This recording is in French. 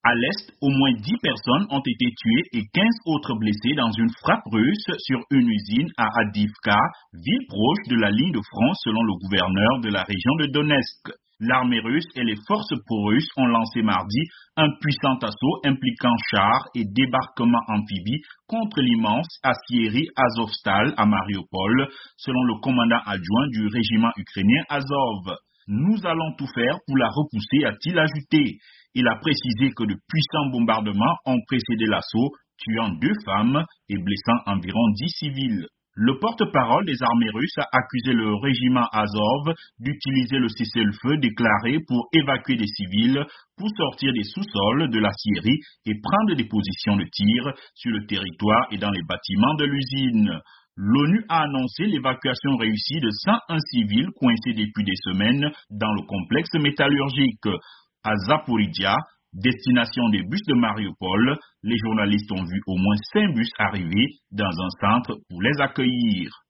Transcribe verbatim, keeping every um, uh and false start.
À l'est, au moins dix personnes ont été tuées et quinze autres blessées dans une frappe russe sur une usine à Avdiivka, ville proche de la ligne de front selon le gouverneur de la région de Donetsk. L'armée russe et les forces pro-russes ont lancé mardi un puissant assaut impliquant chars et débarquements amphibies contre l'immense aciérie Azovstal à Mariupol, selon le commandant adjoint du régiment ukrainien Azov. Nous allons tout faire pour la repousser, a-t-il ajouté. Il a précisé que de puissants bombardements ont précédé l'assaut, tuant deux femmes et blessant environ dix civils. Le porte-parole des armées russes a accusé le régiment Azov d'utiliser le cessez-le-feu déclaré pour évacuer des civils, pour sortir des sous-sols de l'acierie et prendre des positions de tir sur le territoire et dans les bâtiments de l'usine. L'ONU a annoncé l'évacuation réussie de cent un civils coincés depuis des semaines dans le complexe métallurgique. À Zaporizhia, destination des bus de Mariupol, les journalistes ont vu au moins cinq bus arriver dans un centre pour les accueillir.